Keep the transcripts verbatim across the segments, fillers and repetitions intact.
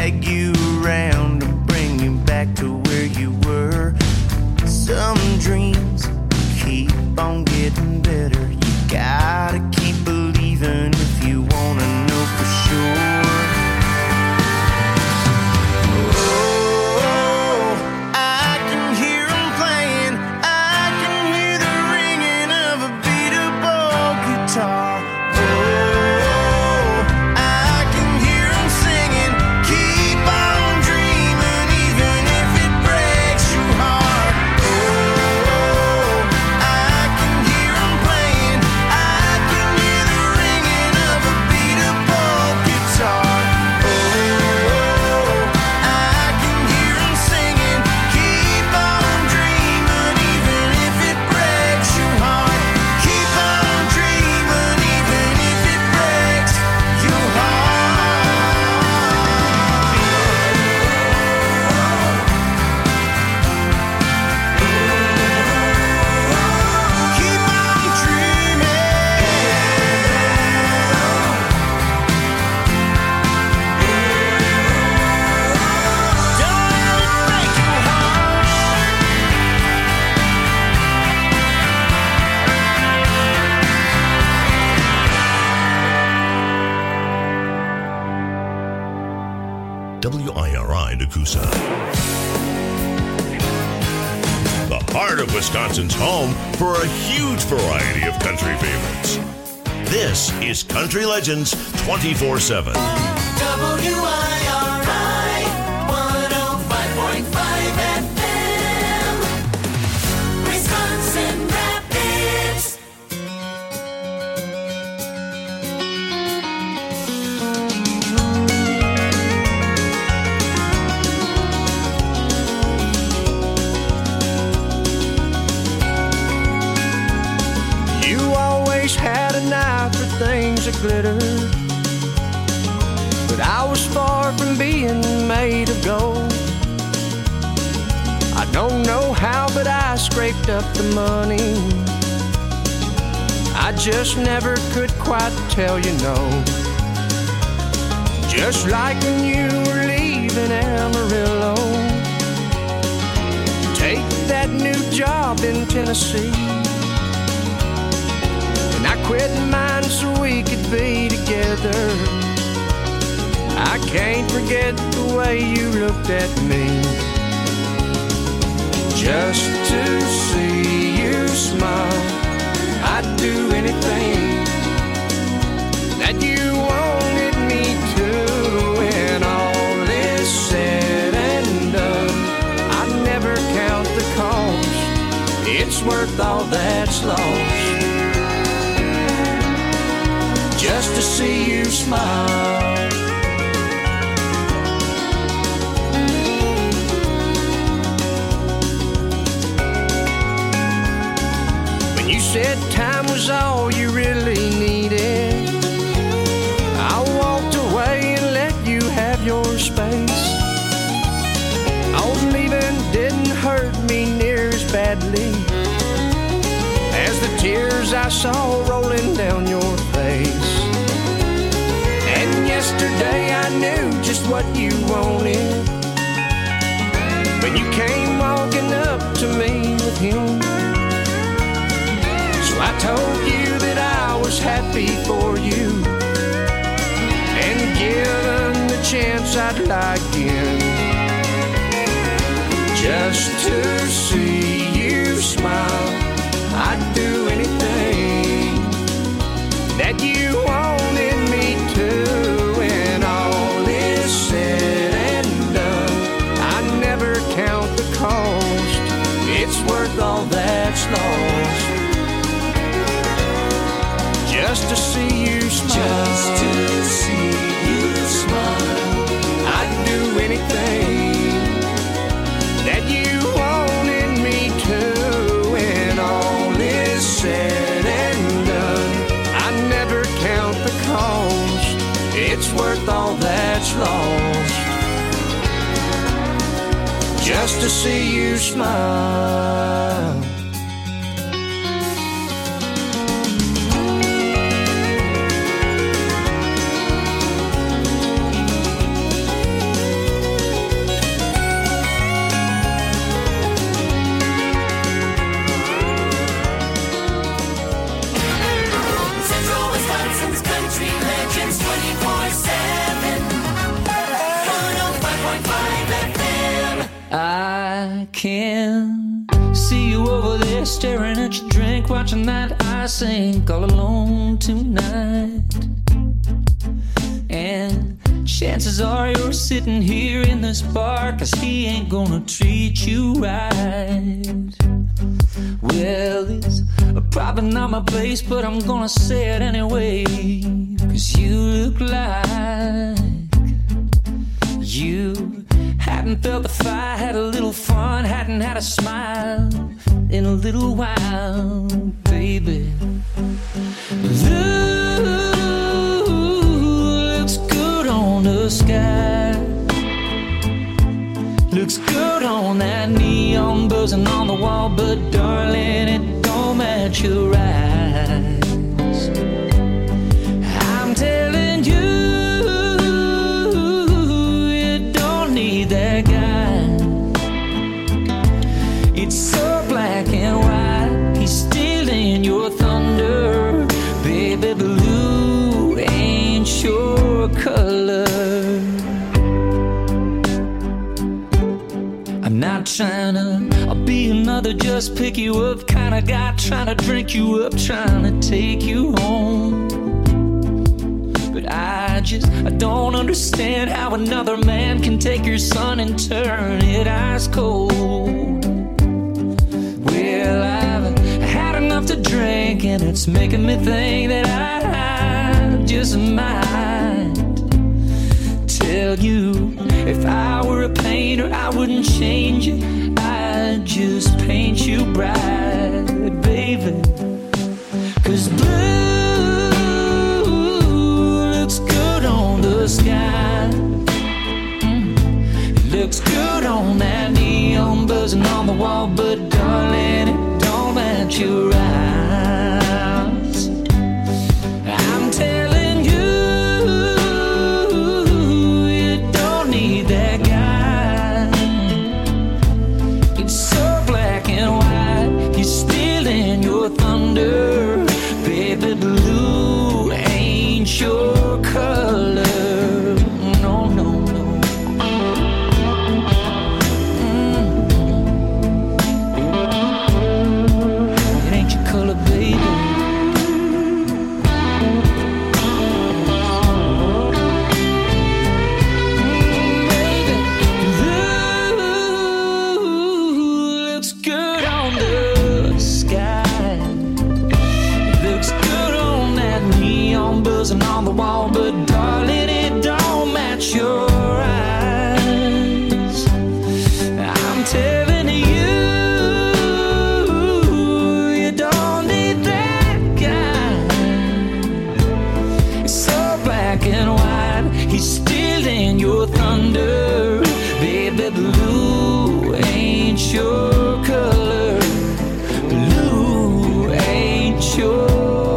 drag you around and bring you back to where you were. Some dreams keep on getting better. You gotta keep believing if you wanna know for sure. Oh, I can hear them playing. I can hear the ringing of a beat-up guitar. W I R I Nakusa. The heart of Wisconsin's home for a huge variety of country favorites. This is Country Legends twenty-four seven. W I R I one oh five point five F M, Wisconsin Rapids. Had an eye for things that glitter, but I was far from being made of gold. I don't know how, but I scraped up the money. I just never could quite tell you no. Just like when you were leaving Amarillo, take that new job in Tennessee. I quit mine so we could be together. I can't forget the way you looked at me. Just to see you smile, I'd do anything that you wanted me to. When all is said and done, I'd never count the cost. It's worth all that's lost, just to see you smile. When you said time was all you really needed, I walked away and let you have your space. Oh, leaving didn't hurt me near as badly as the tears I saw rolling down your face. And yesterday I knew just what you wanted when you came walking up to me with him. So I told you that I was happy for you, and given the chance I'd like in, just to see you smile. I'd do anything that you wanted me to. When all is said and done, I never count the cost. It's worth all that's lost, just to see you smile. Just to see you smile. I'd do anything that you wanted me to. Said and done, I never count the cost. It's worth all that's lost, just to see you smile. can see you over there staring at your drink, watching that ice sink all alone tonight. And chances are you're sitting here in this bar, 'cause he ain't gonna treat you right. Well, it's probably not my place, but I'm gonna say it anyway, 'cause you look like you hadn't felt the fire, had a little fun, hadn't had a smile in a little while, baby. Looks good on the sky, looks good on that neon buzzing on the wall, but darling, it don't match your eyes. I'm telling you, that guy, it's so black and white, he's stealing your thunder, baby. Blue ain't your color. I'm not trying to I'll be another just pick you up kind of guy, trying to drink you up, trying to take you home. But I just, I don't understand how another man can take your sun and turn it ice cold. Well, I've had enough to drink, and it's making me think that I just might tell you, if I were a painter, I wouldn't change it, I'd just paint you bright, baby. 'Cause blue sky, mm. It looks good on that neon buzzing on the wall, but darling, it don't match your eyes. I'm telling you, you don't need that guy. It's so black and white, he's stealing your thunder, baby. Blue ain't your color. And on the wall, but darling, it don't match your eyes. I'm telling you, you don't need that guy. It's so black and white, he's stealing your thunder, baby. Blue ain't your color, blue ain't your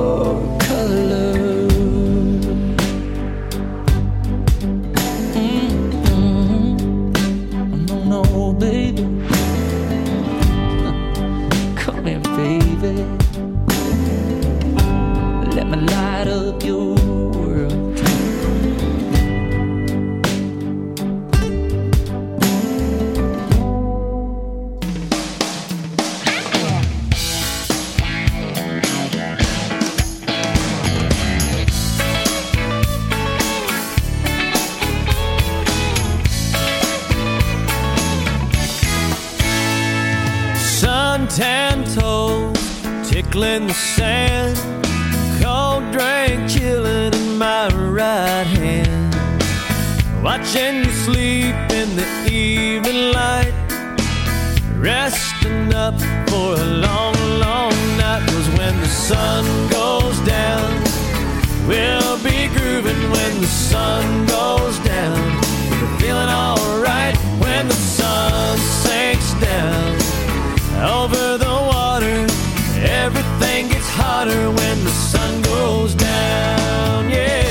tan toes tickling the sand, cold drink chilling in my right hand, watching you sleep in the evening light, resting up for a long, long night. 'Cause when the sun goes down, we'll be grooving. When the sun goes down, we're feeling alright. When the sun sinks down over the water, everything gets hotter when the sun goes down, yeah.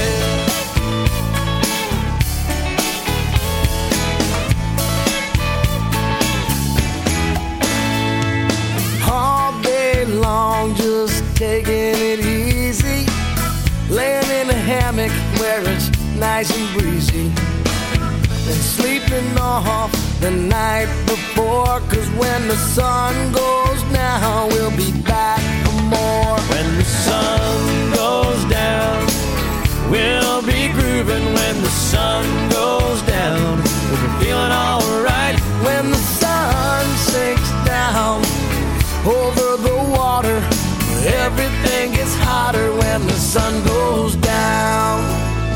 All day long, just taking it easy, laying in a hammock where it's nice and breezy. than sleeping off the night before. Cause when the sun goes down, we'll be back for more. When the sun goes down, we'll be grooving. When the sun goes down, we'll be feeling alright. When the sun sinks down over the water, everything gets hotter when the sun goes down.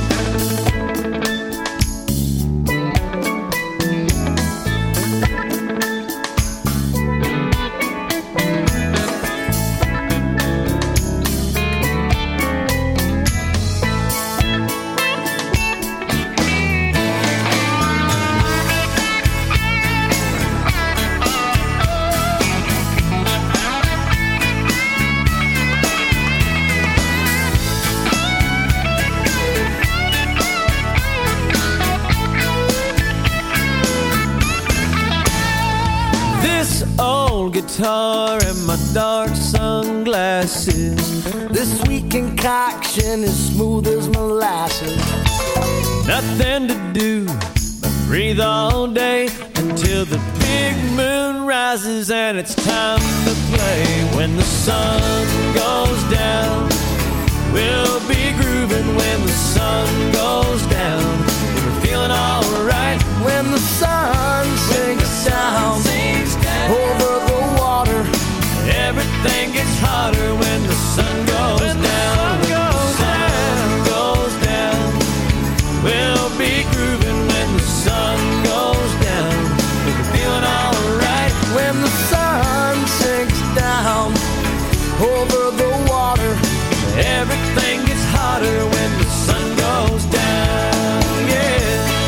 Guitar and my dark sunglasses. This sweet concoction is smooth as molasses. Nothing to do but breathe all day until the big moon rises and it's time to play. When the sun goes down, we'll be grooving. When the sun goes down, we're feeling alright. When the sun sinks down, sinks down over the water, everything gets hotter when the sun goes when down. The sun goes when down. the sun goes down, we'll be grooving. When the sun goes down, we'll be feeling alright. When the sun sinks down over the water, everything gets hotter when the sun goes down. Yeah.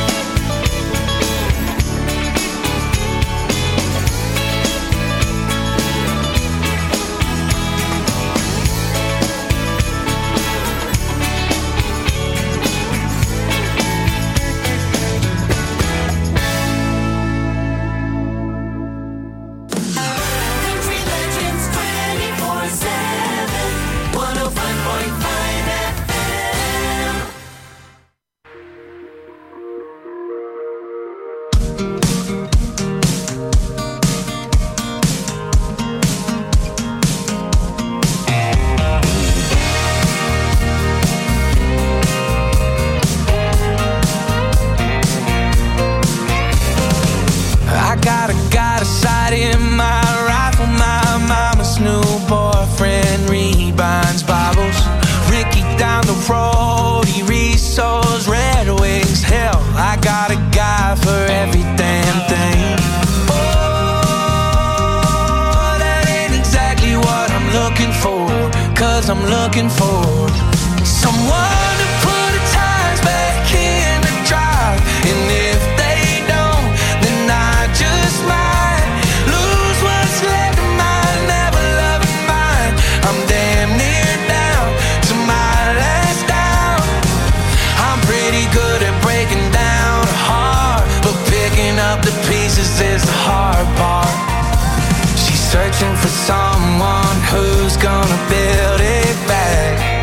I'm looking for someone to put the tires back in the drive, and if they don't, then I just might lose what's left of my never-loving mind. I'm damn near down to my last down. I'm pretty good at breaking down a heart, but picking up the pieces is the hard part. She's searching for someone who's gonna build it back,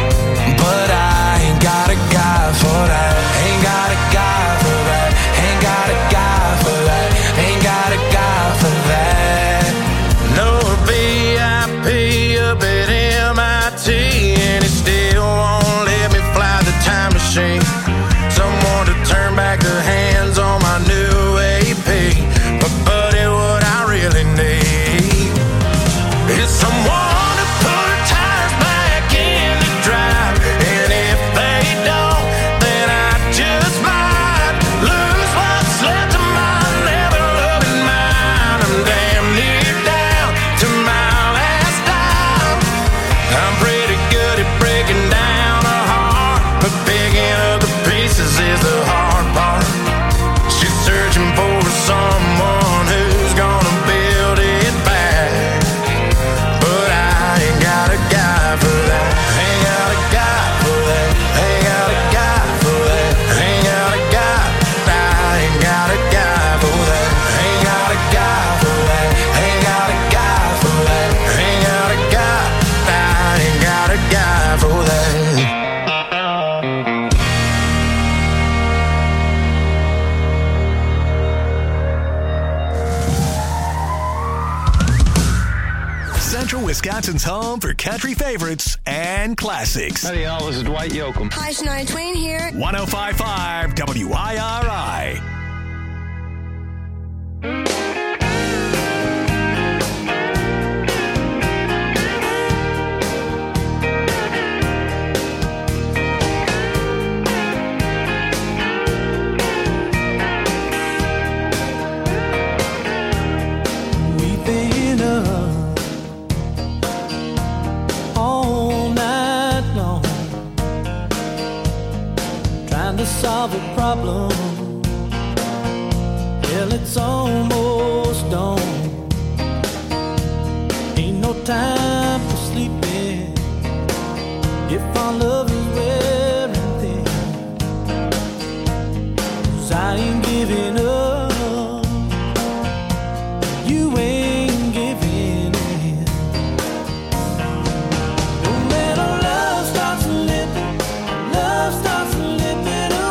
but I ain't got a guy for that. Ain't got a guy for that. Ain't got a guy for that. Ain't got a guy for that. No V I P up at M I T, and it still won't let me fly the time machine. Someone to turn back the hands on my new A P, but buddy, what I really need is someone to put a time Wisconsin's home for country favorites and classics. Howdy, y'all. This is Dwight Yoakam. Hi, Shania Twain here. one oh five point five W I R I. Solve a problem. Hell, it's almost dawn. Ain't no time for sleeping if our love is wearing thin. 'Cause I ain't giving up, you ain't giving in. Don't let our love start slipping, love starts slipping.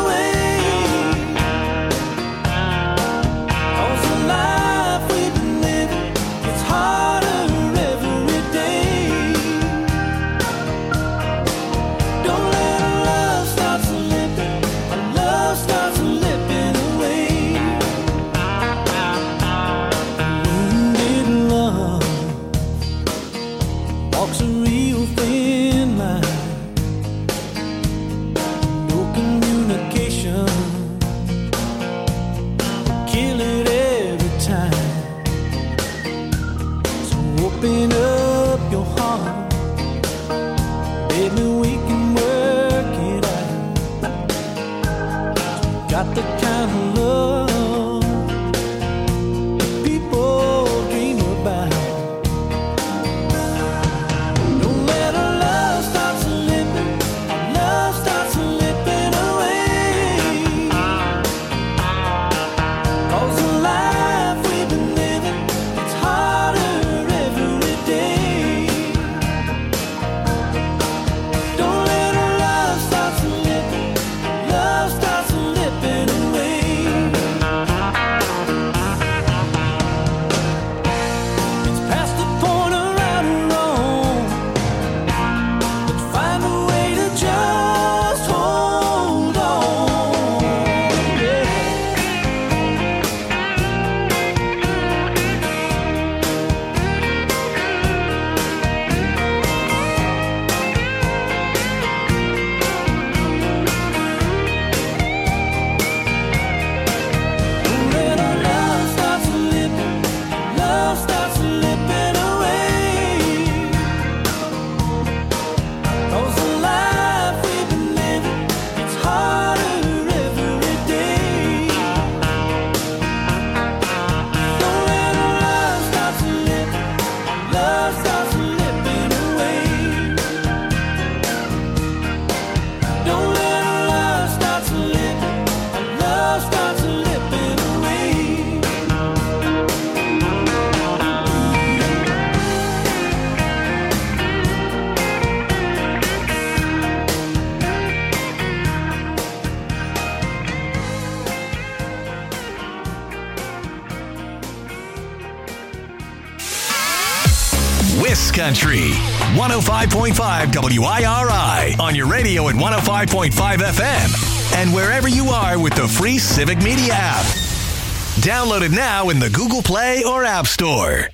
Country, one oh five point five W I R I, on your radio at one oh five point five F M, and wherever you are with the free Civic Media app. Download it now in the Google Play or App Store.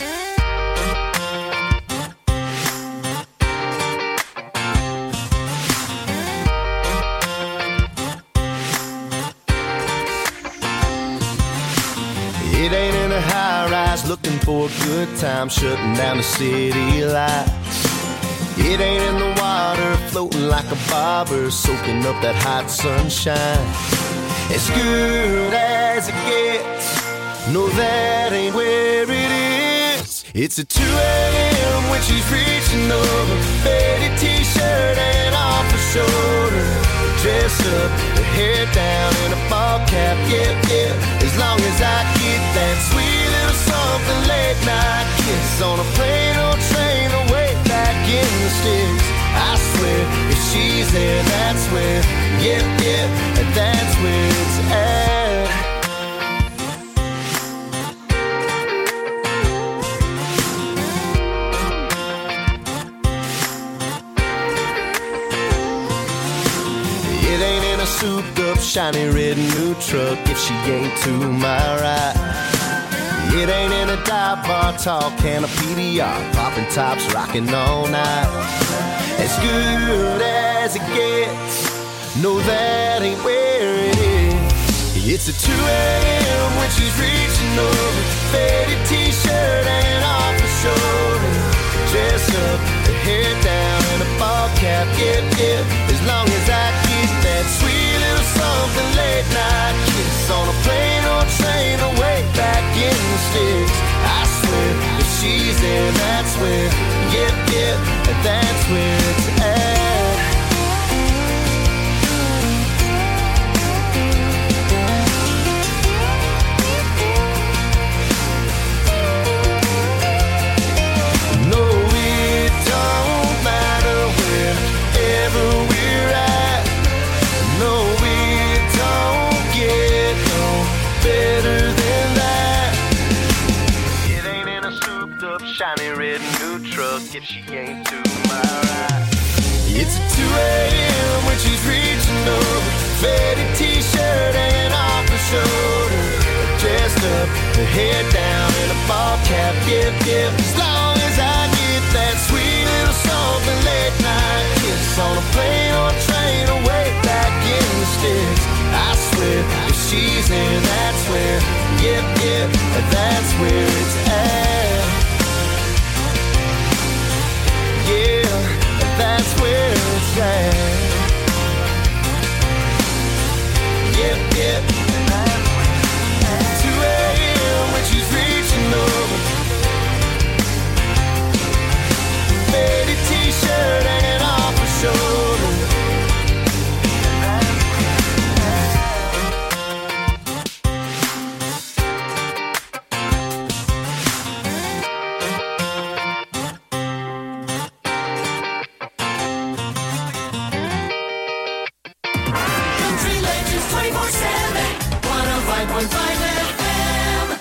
It ain't in a high-rise looking for a good time, shutting down the city lights. It ain't in the water floating like a bobber, soaking up that hot sunshine. As good as it gets, no, that ain't where it is. It's at two a.m. when she's reaching over, faded t-shirt and off her shoulder, dress up, her hair down in a ball cap, yeah, yeah. As long as I get that sweet little something late night kiss on a plane or train away back in the sticks, I swear, if she's there, that's where, yeah, yeah, that's where it's at. shiny-ridden new truck if she ain't to my right. It ain't in a dive bar, tall can of P D R, popping tops, rocking all night. As good as it gets, no, that ain't where it is. It's a two a.m. when she's reaching over, faded t-shirt hanging off her shoulder, dressed up, her hair down, and a ball cap, yep, yep. As long as I get that sweet little something late night kiss on a plane or train away back in the sticks. I swear, if she's there, that's where, yep, yep, that's where it's at. No, it don't matter wherever we're at. No, it don't get no better than that. It ain't in a souped up, shiny red new truck if she ain't to my right. It's a two a.m. when she's reaching over, faded t-shirt hanging off her shoulder, dressed up, her hair down, and a ball cap, yep, yep. As long as I get that sweet little something late night kiss on a plane or train away back in the sticks. I swear, if she's there, that's where, yep, yep, that's where it's at. Yeah, that's where it's at. Yep, yep, two a.m. when she's reaching over, faded t-shirt hanging off her shoulder. Country Legends twenty-four seven, one oh five point five F M.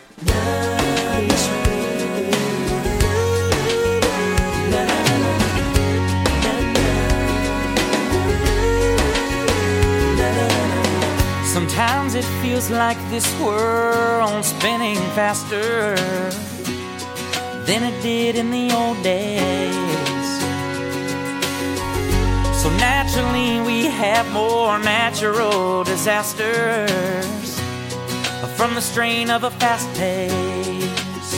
Sometimes it feels like this world's spinning faster than it did in the old days. So naturally we have more natural disasters from the strain of a fast pace.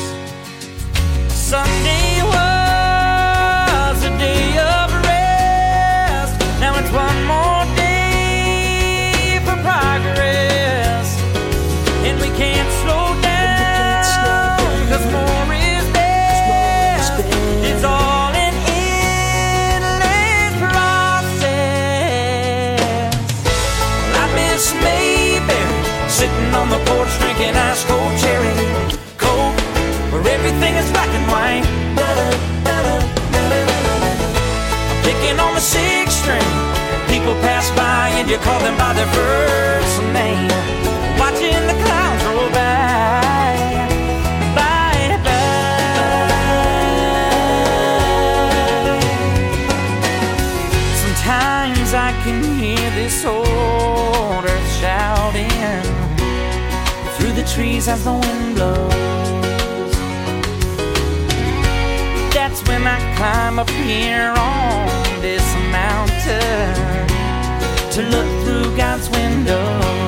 Sunday was a day of rest. Now it's one more day for progress, and we can't slow down, 'cause more is best. It's all an endless process. Well, I miss Mayberry, sitting on the porch drinking ice cold cherry coke, where everything is black and white. Picking on the sixth string, people pass by and you call them by their first name. Watching the clouds roll by, by, by. Sometimes I can hear this old earth shouting through the trees as the wind blows. That's when I climb up here on this mountain to look through God's window.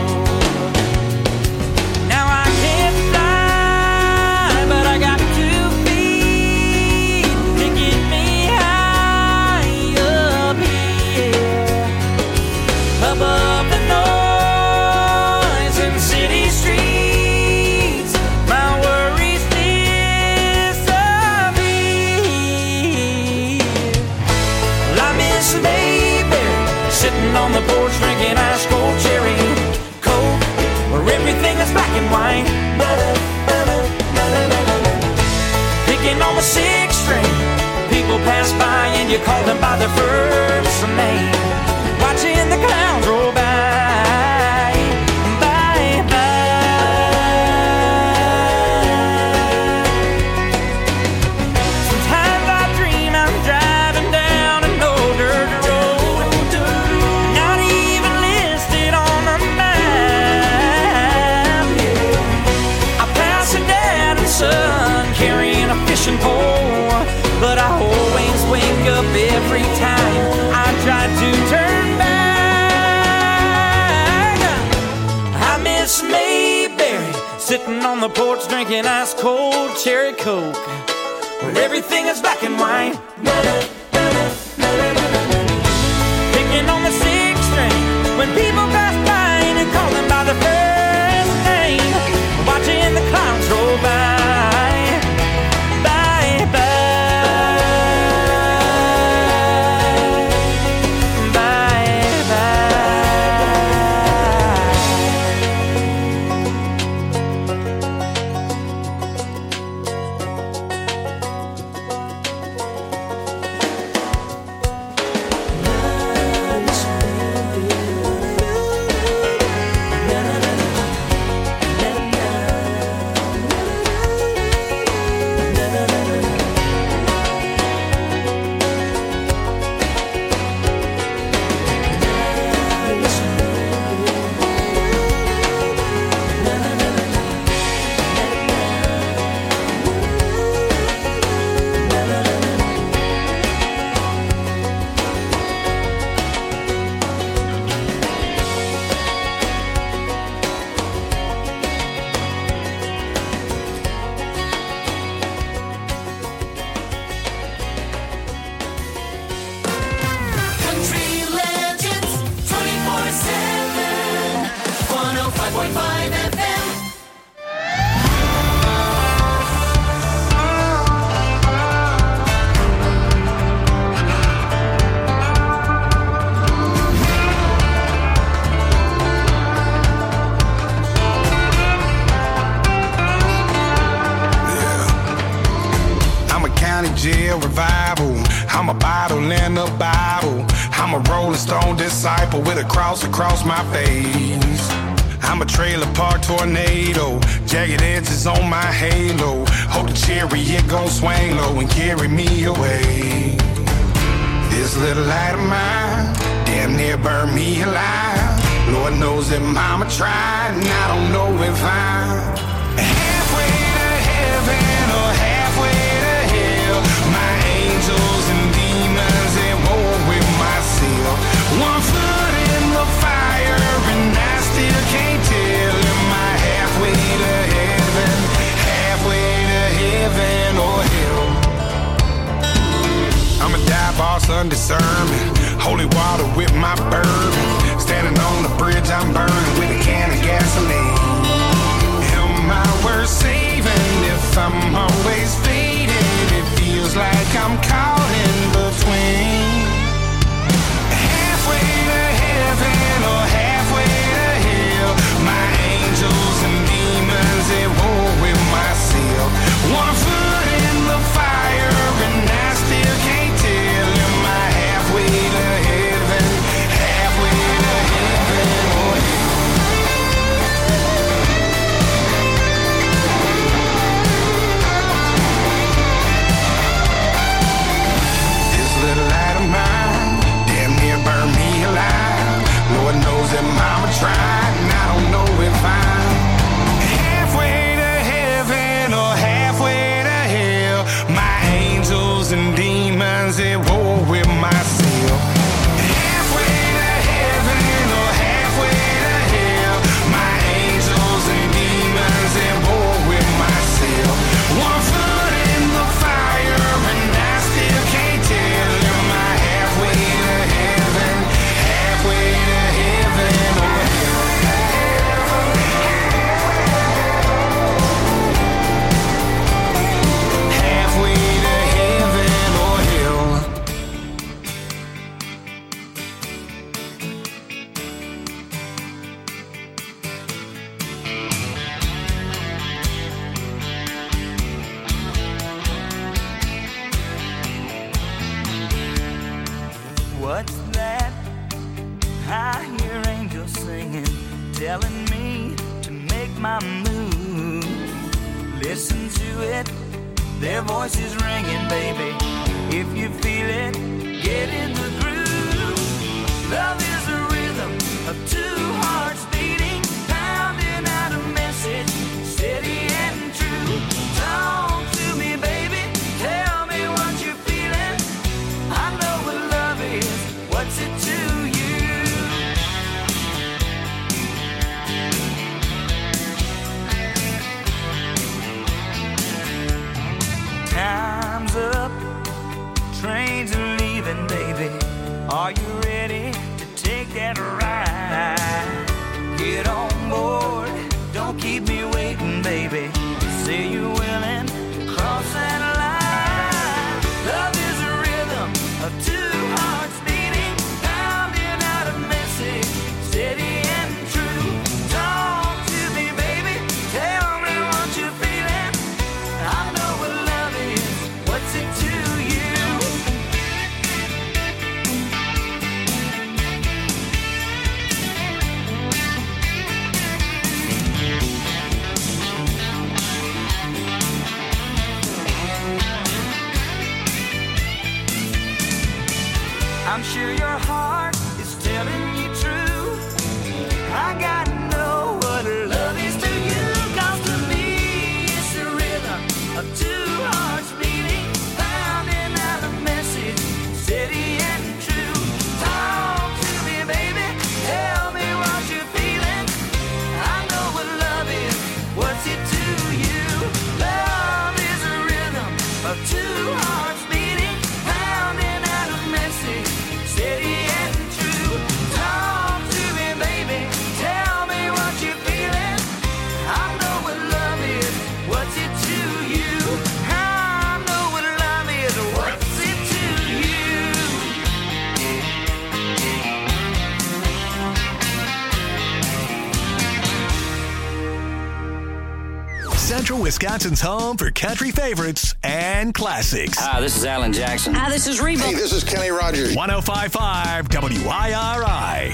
Now I can't fly, but I got two feet to get me high up here, above the noise in city streets. My worries disappear. Well, I miss Mayberry, sitting on the porch drinking ice cold cherry coke, where everything is black and white. Picking on the sixth string, people pass by and you call them by their first name. Watching the clouds roll by, by, by. Sometimes I dream I'm driving down an old dirt road, not even listed on the map. every time I tried to turn back. I miss Mayberry, sitting on the porch drinking ice cold cherry Coke, when everything is black and white. Picking on the sixth string when people pass by and call them by their first name, watching the clouds roll by. Bye, bye. Bye, Jail revival. I'm a bottle in a Bible. I'm a Rolling Stone disciple with a cross across my face. I'm a trailer park tornado, jagged edges on my halo. Hope the chariot gon' swing low and carry me away. This little light of mine damn near burned me alive. Lord knows that mama tried, and I don't know if I'm halfway to heaven or halfway to hell. My angels and demons at war with myself. One foot in the fire and I still can't tell. Am I halfway to heaven, halfway to heaven or hell? I'm a dive boss under sermon, holy water with my bourbon. Standing on the bridge I'm burning with a can of gasoline. Am I worth saving if I'm always fading? It feels like I'm caught in between. Halfway to heaven or halfway to hell. My angels and demons at war with myself. One foot in the fire and I still can't tell. Am I halfway to heaven, halfway to heaven or hell? This little light of mine damn near burned me alive. Lord knows that mama tried, and I don't know if I'm halfway to heaven or halfway to hell. My angels and demons at war with myself. Halfway to heaven or halfway to hell. My angels and demons at war with myself. One foot in the fire and I still can't tell. Am I halfway to heaven, halfway to heaven or hell? Halfway to heaven or hell? What's that? I hear angels singing, telling me to make my move. Listen to it, their voices ringing, baby. If you feel it, get in the groove. Love is a rhythm of two hearts beating, pounding out a message, steady and true. Talk to me, baby, tell me what you're feeling. I know what love sure your heart is telling you true. I gotta know what love is to you, 'cause to me it's the rhythm of two hearts beating, pounding out a message, steady and true. Talk to me, baby, tell me what you're feeling. I know what love is, what's it to you? Love is a rhythm of two hearts beating, pounding out a message, steady and true. Talk to me, baby, tell me what you're feeling. I know what love is, what's it to you? I know what love is, what's it to you? Central Wisconsin's home for country favorites and classics. Hi, this is Alan Jackson. Hi, this is Reba. Hey, this is Kenny Rogers. one oh five point five W I R I.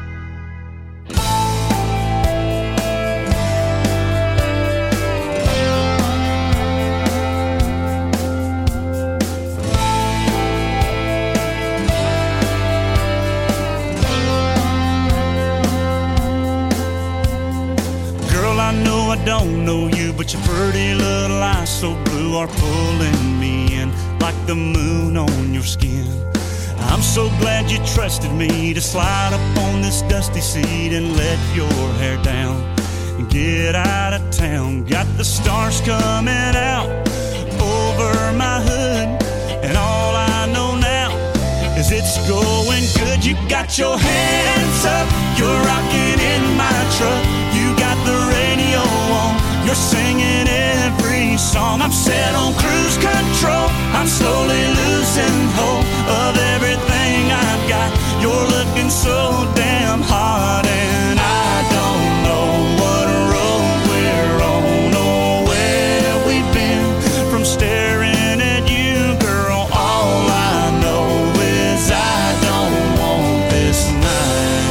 Girl, I know I don't know you, but your pretty little eyes so blue are pulling me in like the moon on your skin. I'm so glad you trusted me to slide up on this dusty seat and let your hair down and get out of town. Got the stars coming out over my hood, and all I know now is it's going good. You got your hands up, you're rocking in my truck. You got the radio on, you're singing every song. I'm set on cruise control, I'm slowly losing hope of everything I've got. You're looking so damn hot, and I don't know what road we're on or where we've been from staring at you, girl. All I know is I don't want this night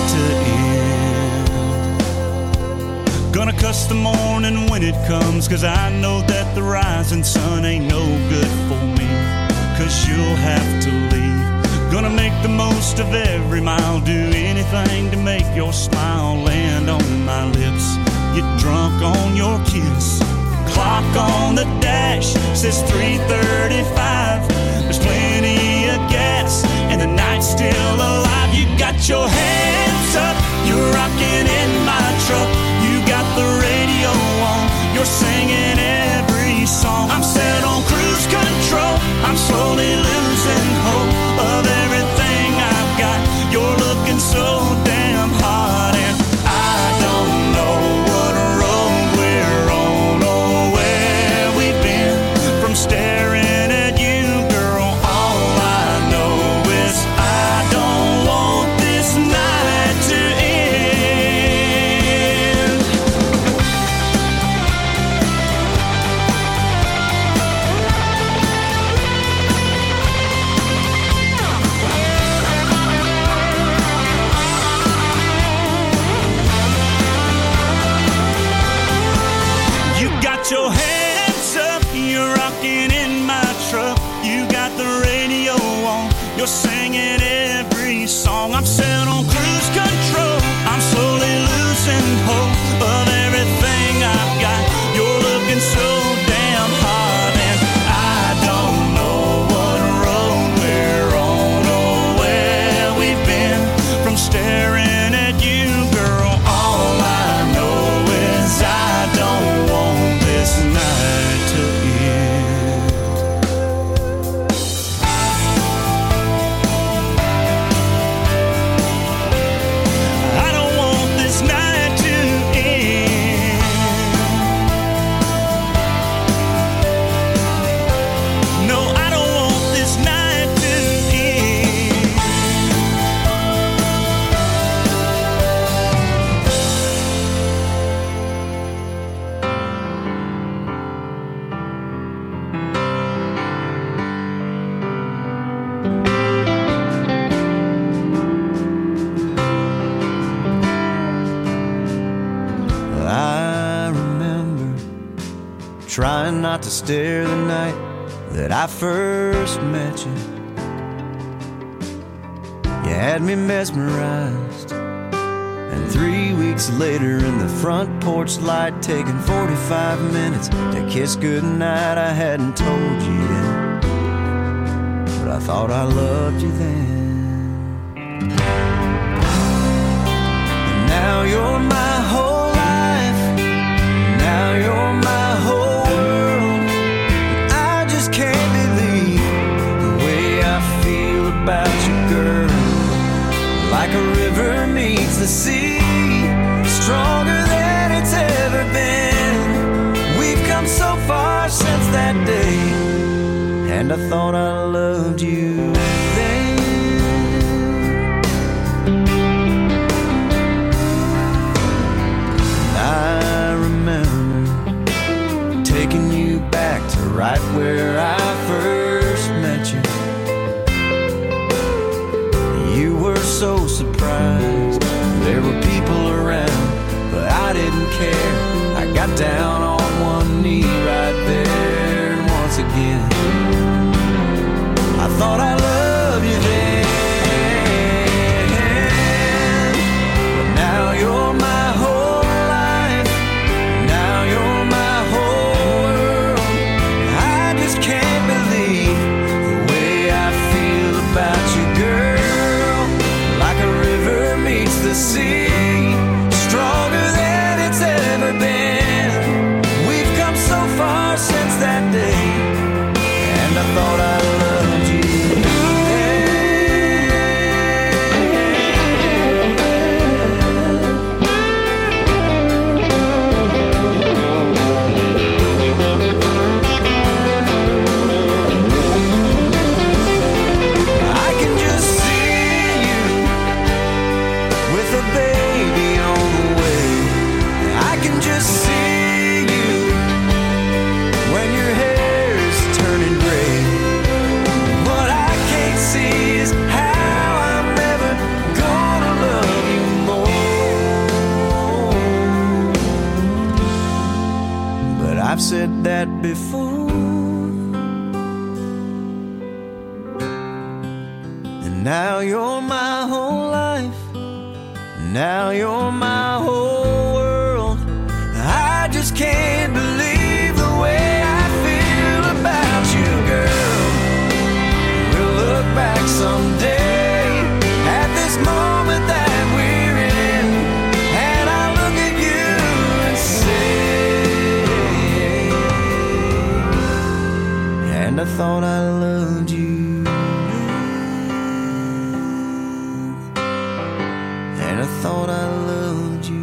to end. Gonna cuss the morning when it comes, 'cause I know that the rising sun ain't no good for me, 'cause you'll have to leave. Gonna make the most of every mile, do anything to make your smile land on my lips, get drunk on your kiss. Clock on the dash says three thirty-five. There's plenty of gas and the night's still alive. You got your hands up, you're rocking in my truck. You got the radio on, you're singing every song. I'm set on cruise control, I'm slowly losing hope of everything I've got. You're looking so damn hot, and I don't know what road we're on or where we've been from staring at you, girl. All I know is I don't want this night to end. You got your hands up, you're rocking in my truck. You got the radio on, you're singing every song. I'm set on cruise control, I'm slowly losing hope of everything I've got. You're looking so damn hot, and I don't know what road we're on or where we've been from staring at you, girl. All I know is I don't want this night to end. I don't want this night to end. No, I don't want this night to end. I remember trying not to stare the night that I first met you. You had me mesmerized. And three weeks later in the front porch light, taking forty-five minutes to kiss goodnight. I hadn't told you yet, but I thought I loved you then. And now you're my whole life. Now you're my whole world. I just can't believe the way I feel about you, girl. Like a river meets the sea, stronger than it's ever been. We've come so far since that day, and I thought I loved you then. And I remember taking you back to right where I first met you. You were so surprised. There were people around, but I didn't care. I got down on one knee right there, and once again I thought I loved you then. But now you're my whole life. Now you're my whole world. I just can't believe the way I feel about you, girl. The sea, stronger than it's ever been. We've come so far since that day, and I thought I loved you I've said that before, and now you're my whole life. Now you're my whole world. I just can't believe the way I feel about you, girl. We'll look back someday at this moment that we're in, and I'll look at you and say, and I thought I loved you, and I thought I loved you.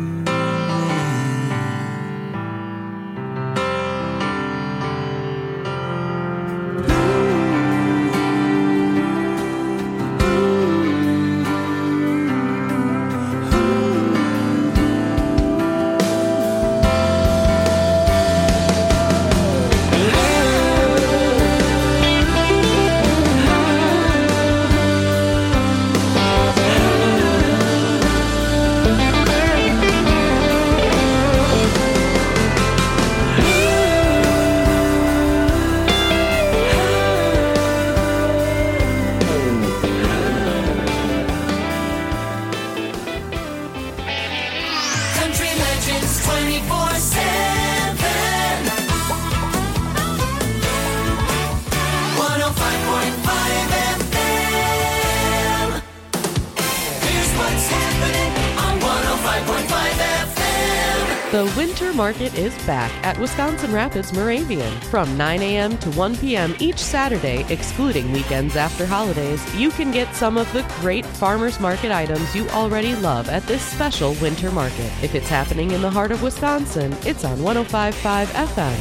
The Winter Market is back at Wisconsin Rapids Moravian. From nine a.m. to one p.m. each Saturday, excluding weekends after holidays, you can get some of the great farmers market items you already love at this special Winter Market. If it's happening in the heart of Wisconsin, it's on one oh five point five F M.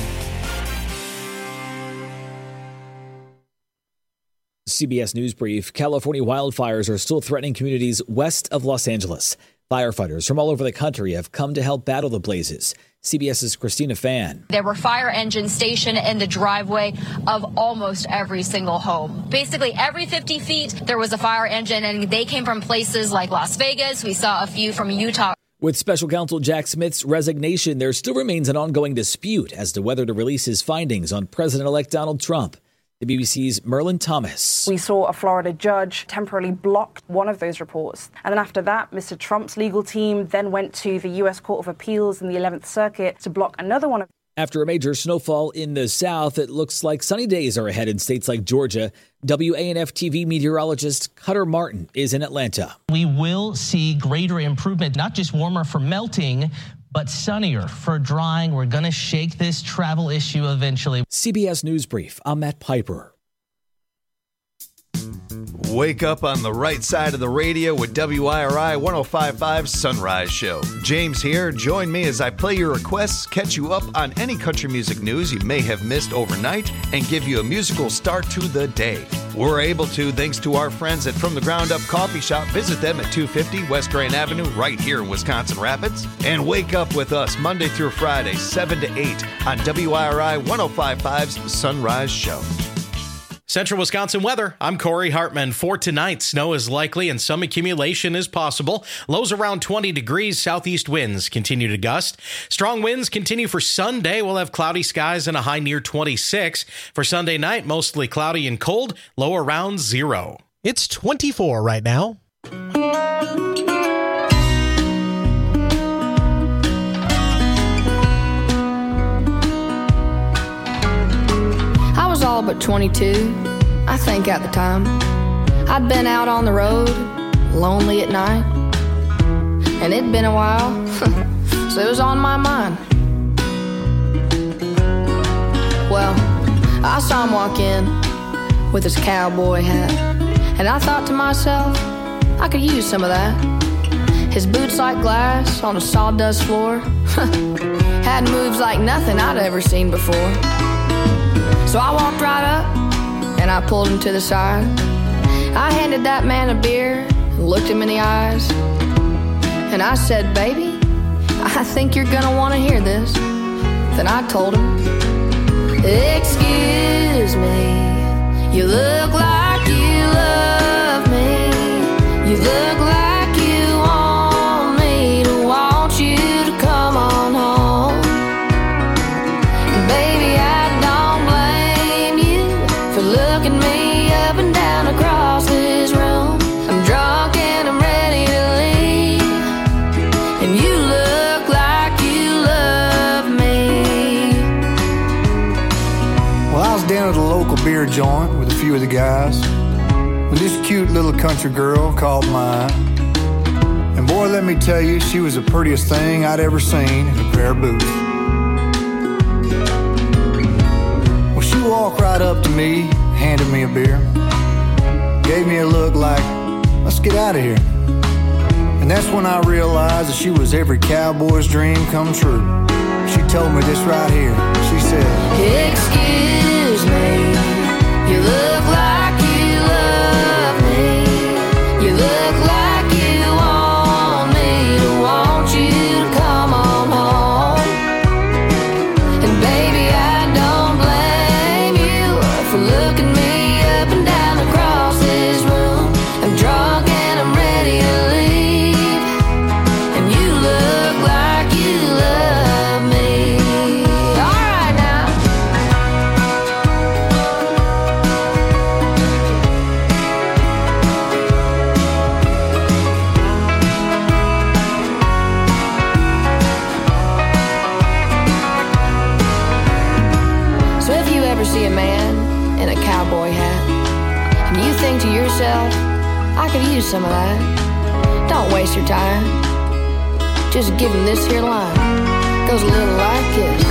C B S News Brief. California wildfires are still threatening communities west of Los Angeles. Firefighters from all over the country have come to help battle the blazes. CBS's Christina Fan. There were fire engines stationed in the driveway of almost every single home. Basically, every fifty feet, there was a fire engine, and they came from places like Las Vegas. We saw a few from Utah. With Special Counsel Jack Smith's resignation, there still remains an ongoing dispute as to whether to release his findings on President-elect Donald Trump. The B B C's Merlin Thomas. We saw a Florida judge temporarily block one of those reports. And then after that, Mister Trump's legal team then went to the U S Court of Appeals in the eleventh Circuit to block another one of. After a major snowfall in the south, it looks like sunny days are ahead in states like Georgia. W A N F T V meteorologist Cutter Martin is in Atlanta. We will see greater improvement, not just warmer for melting, but sunnier for drying. We're going to shake this travel issue eventually. C B S News Brief, I'm Matt Piper. Wake up on the right side of the radio with W I R I one oh five point five Sunrise Show. James here. Join me as I play your requests, catch you up on any country music news you may have missed overnight, and give you a musical start to the day. We're able to thanks to our friends at From the Ground Up Coffee Shop. Visit them at two fifty West Grand Avenue right here in Wisconsin Rapids. And wake up with us Monday through Friday, seven to eight on W I R I one oh five point five's Sunrise Show. Central Wisconsin weather. I'm Corey Hartman. For tonight, snow is likely and some accumulation is possible. Lows around twenty degrees. Southeast winds continue to gust. Strong winds continue for Sunday. We'll have cloudy skies and a high near twenty-six. For Sunday night, mostly cloudy and cold. Low around zero. It's twenty-four right now. I was all but twenty-two, I think at the time. I'd been out on the road, lonely at night. And it'd been a while, so it was on my mind. Well, I saw him walk in with his cowboy hat. And I thought to myself, I could use some of that. His boots like glass on a sawdust floor. Had moves like nothing I'd ever seen before. So I walked right up, and I pulled him to the side. I handed that man a beer, and looked him in the eyes. And I said, baby, I think you're gonna wanna hear this. Then I told him, excuse me, you look like you love me. You look like you want me to want you to come on home. Baby, I looking me up and down across this room. I'm drunk and I'm ready to leave. And you look like you love me. Well, I was down at a local beer joint with a few of the guys when this cute little country girl called mine. And boy, let me tell you, she was the prettiest thing I'd ever seen in a pair of boots. Well, she walked right up to me, handed me a beer, gave me a look like, let's get out of here. And that's when I realized that she was every cowboy's dream come true. She told me this right here. She said, excuse me, you look like you love me. You look like you want me to want you to come on home. And baby, I don't blame you for looking me up and down across this room. I'm drunk and I'm ready to leave. And you look like you love me. All right now. So if you ever see a man in a cowboy hat, and you think to yourself, I could use some of that, don't waste your time. Just give him this here line. Goes a little like this.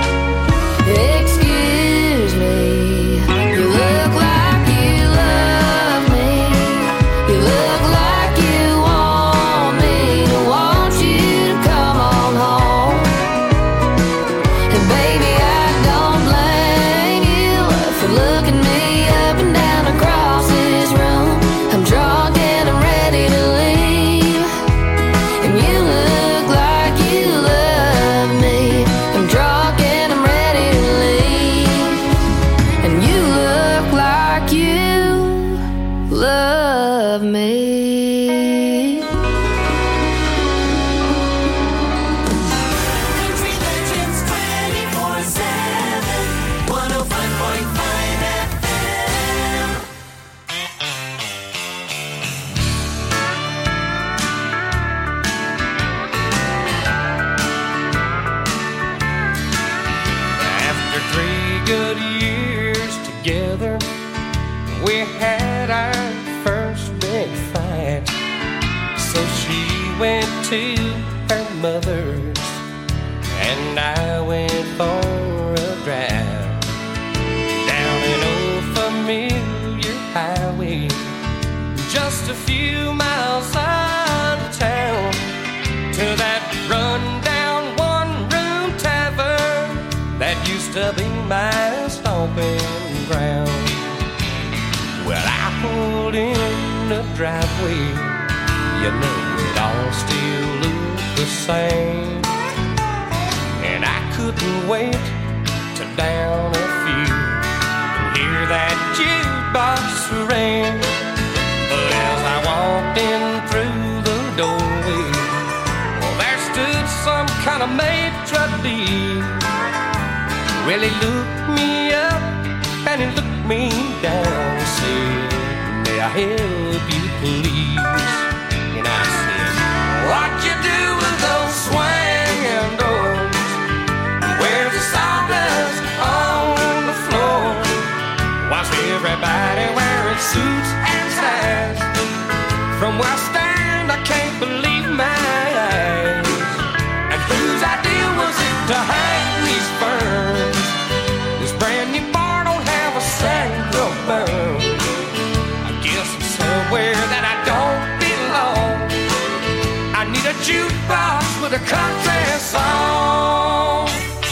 Excuse me, you look like you love me. You look like you want me to want you to come on home. And baby, I don't blame you for looking me up and down across this room. I'm drunk and I'm ready to leave. And you look like you love me. good years together. We had our first big fight, so she went to her mother's and I went for a drive down an old familiar highway, just a few miles out of town, to that rundown one-room tavern that used to be my stomping ground. Well, I pulled in the driveway, you know it all still looked the same, and I couldn't wait to down a few and hear that jukebox ring. But as I walked in through the doorway, well, there stood some kind of maitre d'. Well, he looked me up and he looked me down and said, "May I help you, please?" And I said, "What you do with those swinging doors? Where's the sawdust on the floor? Why's everybody wearing suits and ties? From where I stand, I can't believe my eyes. And whose idea was it to hang these ferns? This brand new bar don't have a single burn. I guess I'm somewhere that I don't belong. I need a jukebox with a country song."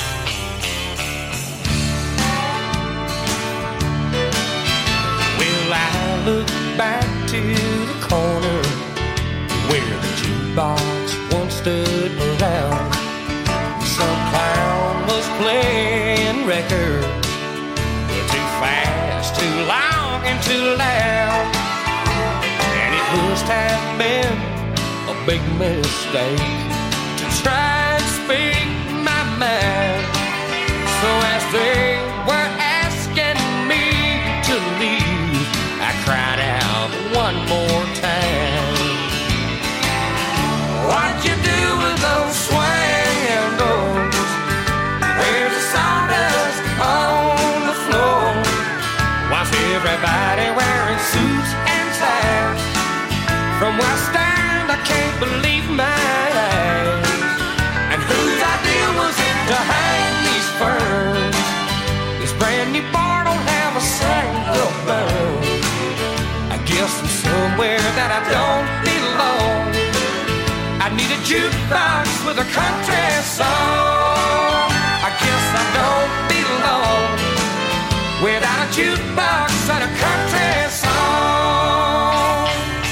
Well, I look back to the corner where the jukebox once stood around. Some clown was playing records, too fast, too long, and too loud. And it must have been a big mistake to try and speak my mind. So as they were asking me to leave, I cried out one more time, "What you do with those swinging doors? Where's the sawdust on the floor? Why's everybody wearing suits and ties? From where I stand, I can't believe my eyes. And whose idea was it to hang these ferns? This brand new bar don't have a single burn. I guess I'm somewhere that I don't belong. I need a jukebox with a country song. I guess I don't belong without a jukebox and a country song."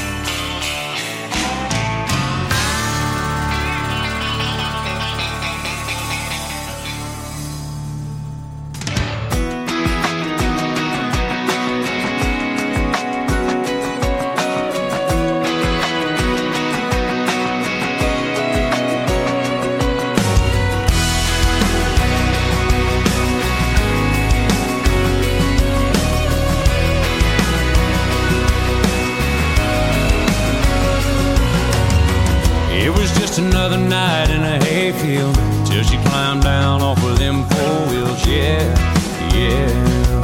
Another night in a hayfield till she climbed down off of them four wheels. Yeah, yeah.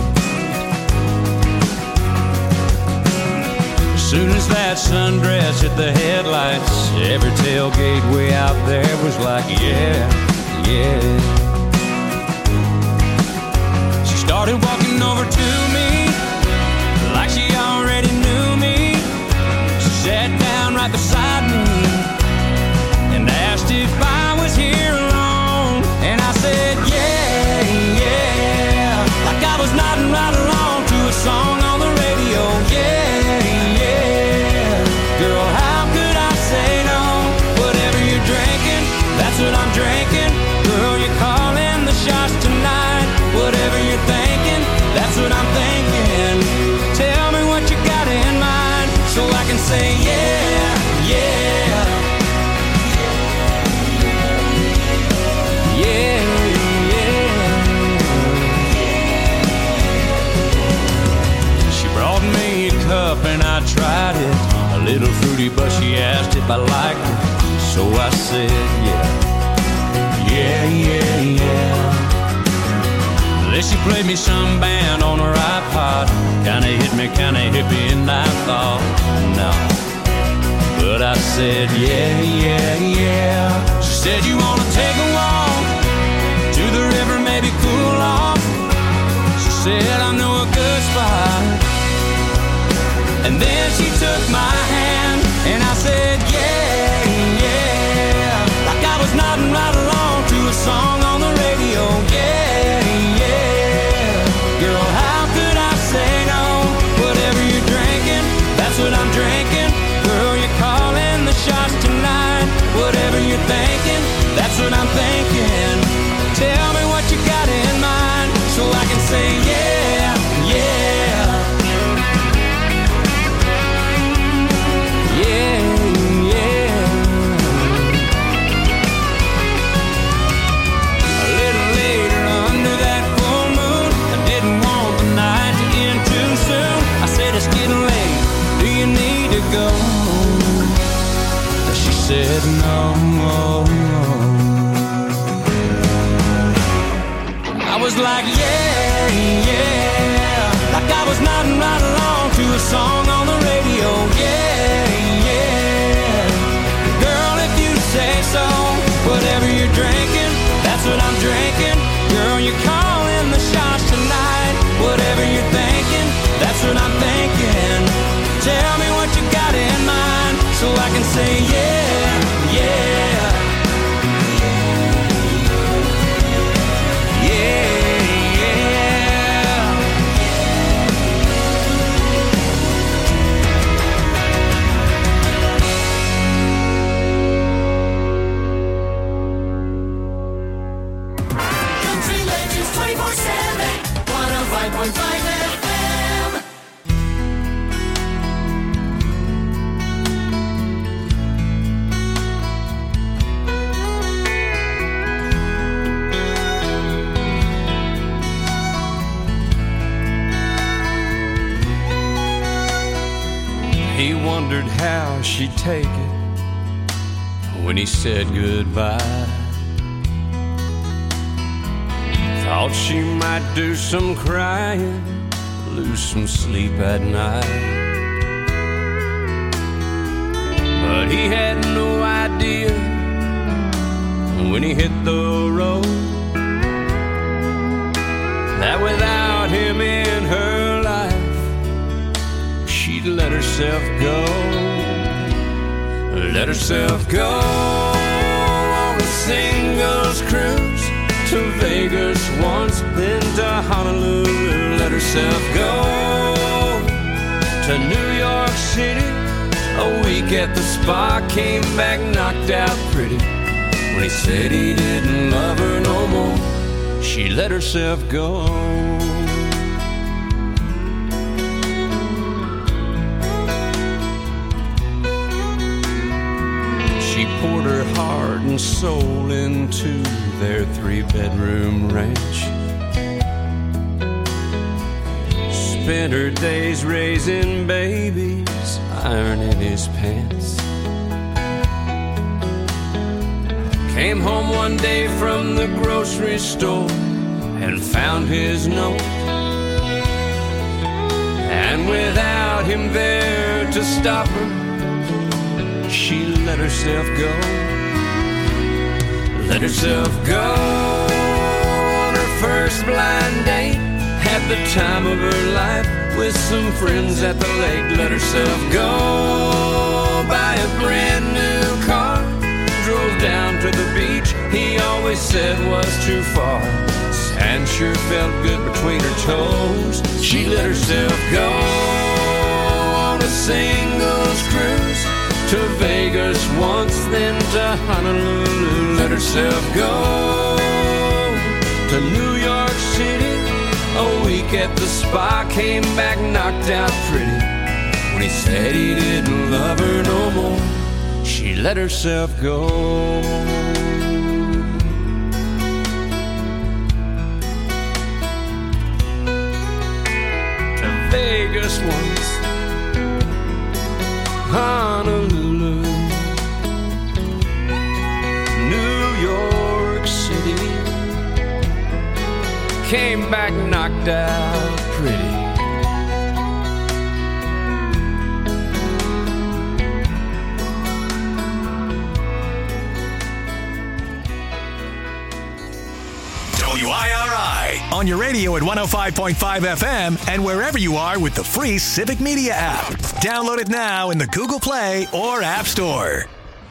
As soon as that sundress hit the headlights, every tailgate way out there was like, yeah, yeah. She started walking over to me like she already knew me. She sat down right beside me and asked if I was here alone. And I said, yeah, yeah, like I was nodding right along to a song on the radio. Yeah, yeah, girl, how could I say no? Whatever you're drinking, that's what I'm drinking. Girl, you're calling the shots tonight. Whatever you're thinking, that's what I'm thinking. Tell me what you got in mind so I can say, yeah, yeah. Yeah, yeah. She brought me a cup and I tried it. A little fruity, but she asked if I liked it. So I said, yeah, yeah, yeah, yeah. Then she played me some band on her iPod. Kinda hit me, kinda hippie, and I thought, no. But I said, yeah, yeah, yeah. She said, you wanna take a walk to the river, maybe cool off? She said, I know a good spot. And then she took my hand, and I said, yeah, yeah. Like I was nodding right along to a song on the radio, yeah, yeah. Girl, how could I say no? Whatever you're drinking, that's what I'm drinking. Girl, you're calling the shots tonight. Whatever you're thinking, that's what I'm thinking. Tell me what you got in mind, so I can say yeah, yeah. Yeah, yeah. A little later under that full moon, I didn't want the night to end too soon. I said it's getting late, do you need to go? She said no. I was like yeah, yeah. Like I was nodding right along to a song on the radio, yeah, yeah. Girl, if you say so, whatever you're drinking, that's what I'm drinking. Girl, you're calling the shots tonight. Whatever you're thinking, that's what I'm thinking. Tell me what you got in mind, so I can say yeah, yeah. He wondered how she'd take it when he said goodbye. Thought she might do some crying, lose some sleep at night. But he had no idea when he hit the road that without him in her life, she'd let herself go, let herself go on a singles cruise to Vegas once, then to Honolulu. Let herself go to New York City, a week at the spa, came back knocked out pretty. When he said he didn't love her no more, she let herself go. She poured her heart and soul into their three-bedroom ranch. Spent her days raising babies, ironing his pants. Came home one day from the grocery store and found his note. And without him there to stop her, she let herself go. Let herself go on her first blind date. Had the time of her life with some friends at the lake. Let herself go buy a brand new car. Drove down to the beach he always said was too far. Sand sure felt good between her toes. She let herself go on a singles cruise to Vegas once, then to Honolulu. Let herself go to New York City, a week at the spa, came back knocked out pretty. When he said he didn't love her no more, she let herself go. To Vegas once, Honolulu, New York City, came back knocked out pretty. W I R I on your radio at one oh five point five F M and wherever you are with the free Civic Media app. Download it now in the Google Play or App Store.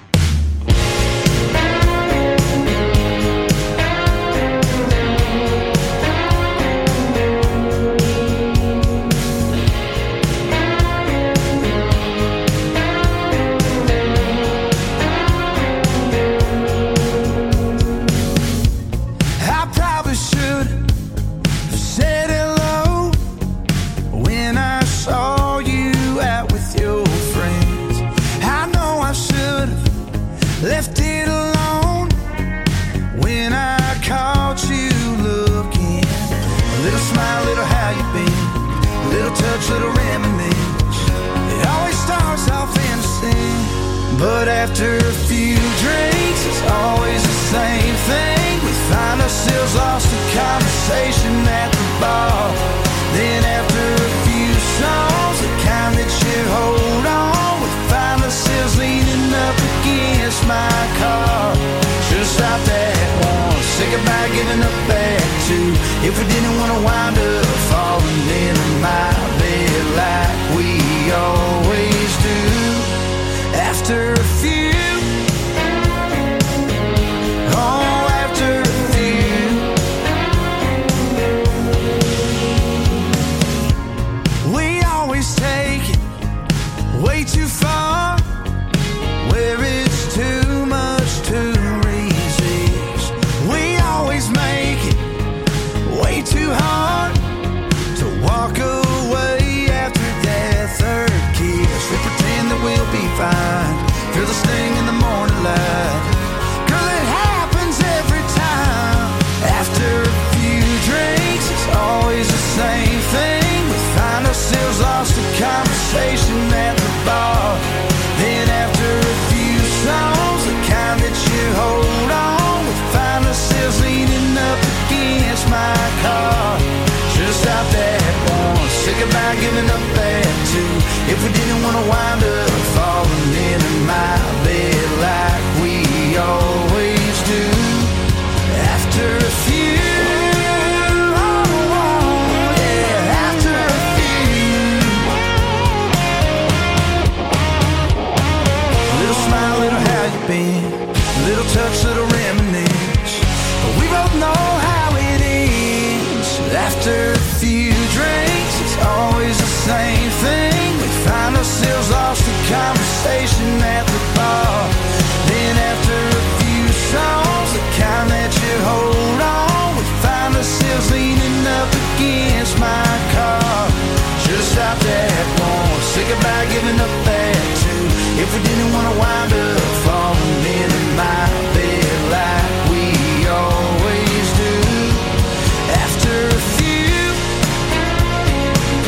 Left it alone when I caught you looking. A little smile, little how you been, a little touch, little reminisce. It always starts off innocent, but after a few drinks, it's always the same thing. We find ourselves lost in conversation at the bar. Then after a few songs, the kind that you hold on, we find ourselves leaning up against my car. Should've stopped at one, say goodbye, giving up at two. If we didn't want to wind up falling into my bed like we always do. After a few, oh, after a few, we always take it way too far, where it's too much to resist. We always make it way too hard to walk away after that third kiss. We pretend that we'll be fine, feel the sting in the morning light. Girl, it happens every time. After a few drinks, it's always the same thing. We find ourselves lost in conversation at the bar. Then after a few songs, the kind that you hold on, we find ourselves leaning up against my car. Should've stopped at one, say goodbye, giving up at two. If we didn't want to wind